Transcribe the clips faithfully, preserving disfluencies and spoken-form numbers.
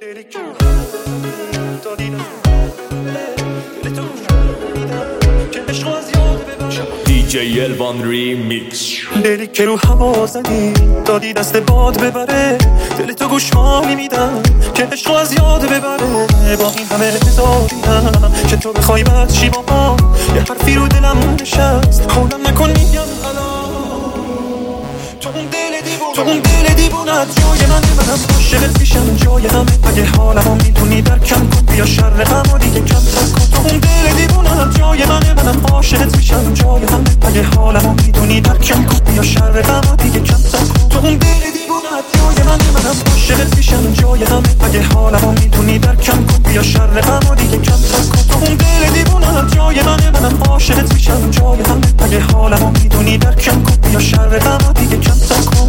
دی جی الوان ریمیکس. دلی که رو هوا زدی دادی دست باد ببره، دل تو گوشمالی میدم که عشق از یاد ببره. با این همه هزاریم که تو بخوای بد چی با ما، یه حرفی رو دلم نشست خونم نکن میگم الان. تو اون دل دیوونت تو اون دل دیوونت جای من منم عاشقت میشم جای همه. اگه حالمو میدونی درکم کن، بیا شر غمو دیگه کم کن. تو اون دل دیوونت جای من منم عاشقت میشم جای همه. اگه حالمو میدونی درکم کن، بیا شر غمو دیگه کم کن. تو اون دل دیوونت جای من منم عاشقت میشم جای همه. اگه حالمو میدونی درکم کن، بیا شر غمو دیگه کم کن. تو اون دل دیوونت جای من منم عاشقت میشم جای همه. اگه حالمو میدونی درکم کن، بیا شر غمو دیگه کم کن.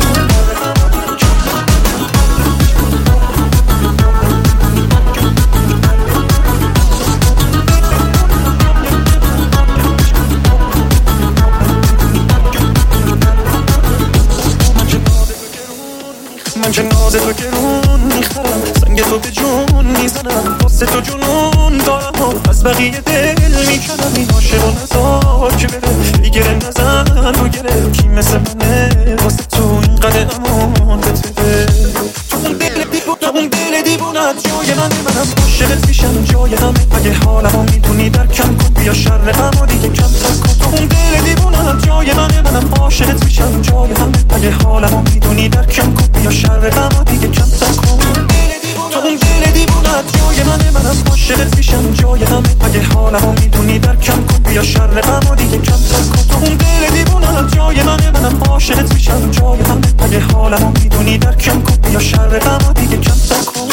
من که ناز تو گرون میخرم، سنگ تو به جون میزنم، واسه تو جنون دارم و از بقیه دل میکنم. این عاشق و نزار که بره بگیره نزن رو گره، کی مثل منه واسه تو اینقدر امان بتره. تو اون دل دیوونت تو اون دل دیوونت جای من منم عاشقت میشم جای همه. اگه حالمو میدونی درکم کن، بیا شر غمو دیگه کم کن. تو اون دل دیوونت جای من منم عاشقت میشم جای همه. اگه حالمو میدونی درکم کن، بیا شر غمو دیگه کم کن. تو اون دل دیوونت جای من منم عاشقت میشم جای همه. اگه حالمو میدونی درکم کن، بیا شر غمو دیگه کم کن. تو اون دل دیوونت جای من منم عاشقت میشم جای همه. اگه حالمو میدونی درکم کن، بیا شر غمو دیگه کم کن.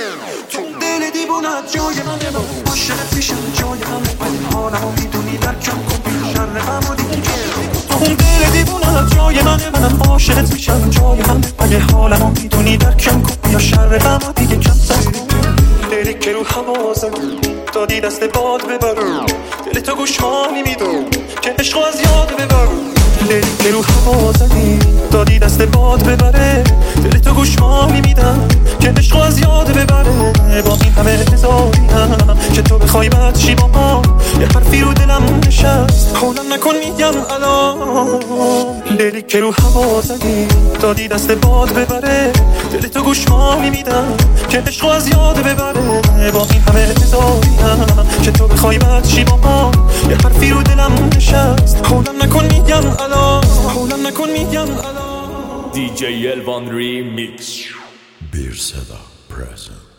تو اون دل دیوونت جای من منم عاشقت میشم جای همه. اگه حالمو میدونی درکم کن، بیا شر غمو دیگه کم کن. تو اون دل دیوونت جای من منم عاشقت میشم جای همه. اگه حالمو میدونی درکم کن، بیا شر غمو دیگه کم کن. دلی که رو هوا زدی دادی دست باد ببره، دل تو گوشمالی میدم که عشق از یاد ببره. دلی که رو هوا زدی دادی دست باد ببره، دل تو گوشمالی میدم که عشق از یاد ببره. با این همه هزاریم که تو بخوای بد چی با ما، یه حرفی رو دلم نشست خونم نکن میگم الان. دلی که رو هوا زدی دادی دست باد ببره، دل تو گوشمالی میدم که عشق از یاد ببره. با این همه هزاریم که تو بخوای بد چی با ما، یه حرفی رو دلم نشست خونم نکن میگم الان. خونم نکن میگم الان. دی جی الوان ریمیکس. Bir Seda present.